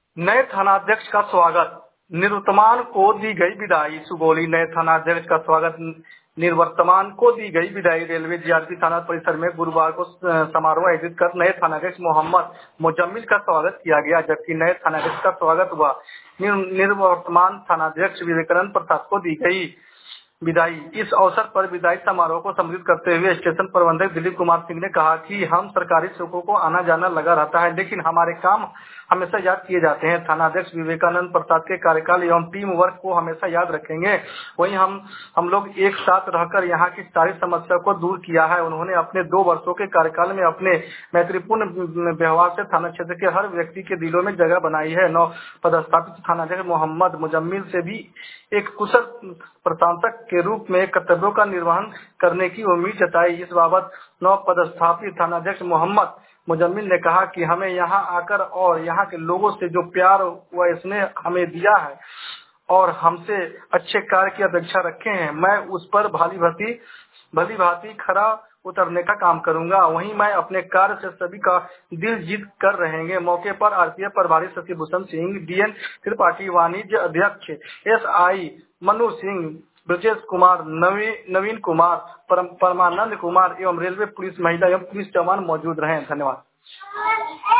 नए थानाध्यक्ष का स्वागत, निवर्तमान को दी गई विदाई। सुगौली नए थानाध्यक्ष का स्वागत, निवर्तमान को दी गई विदाई। रेलवे जीआरपी थाना परिसर में गुरुवार को समारोह आयोजित कर नए थानाध्यक्ष मोहम्मद मुजम्मिल का स्वागत किया गया, जबकि नए थानाध्यक्ष का स्वागत हुआ निवर्तमान थानाध्यक्ष विवेकानंद प्रसाद को दी गई विदाई। इस अवसर पर विदाई समारोह को संबोधित करते हुए स्टेशन प्रबंधक दिलीप कुमार सिंह ने कहा कि हम सरकारी सेवकों को आना जाना लगा रहता है, लेकिन हमारे काम हमेशा याद किए जाते हैं। थानाध्यक्ष विवेकानंद प्रसाद के कार्यकाल एवं टीम वर्क को हमेशा याद रखेंगे। वहीं हम लोग एक साथ रहकर यहाँ की सारी समस्या को दूर किया है। उन्होंने अपने 2 वर्षों के कार्यकाल में अपने मैत्रीपूर्ण व्यवहार से थाना क्षेत्र के हर व्यक्ति के दिलों में जगह बनाई है। नव पदस्थापित थानाध्यक्ष मोहम्मद मुजम्मिल से भी एक कुशल प्रशासक के रूप में कर्तव्यों का निर्वहन करने की उम्मीद जताई। इस बाबत नव पदस्थापित थानाध्यक्ष मोहम्मद मुजम्मिल ने कहा कि हमें यहाँ आकर और यहाँ के लोगों से जो प्यार व स्नेह हमें दिया है और हमसे अच्छे कार्य की अपेक्षा रखे हैं, मैं उस पर भली भांति खरा उतरने का काम करूंगा। वहीं मैं अपने कार्य से सभी का दिल जीत कर रहेंगे। मौके पर आरपीएफ प्रभारी शशिभूषण सिंह, डीएन त्रिपाठी, वाणिज्य अध्यक्ष एसआई मनु सिंह, ब्रजेश कुमार, नवीन कुमार, परमानंद कुमार एवं रेलवे पुलिस महिला एवं पुलिस जवान मौजूद रहे। धन्यवाद।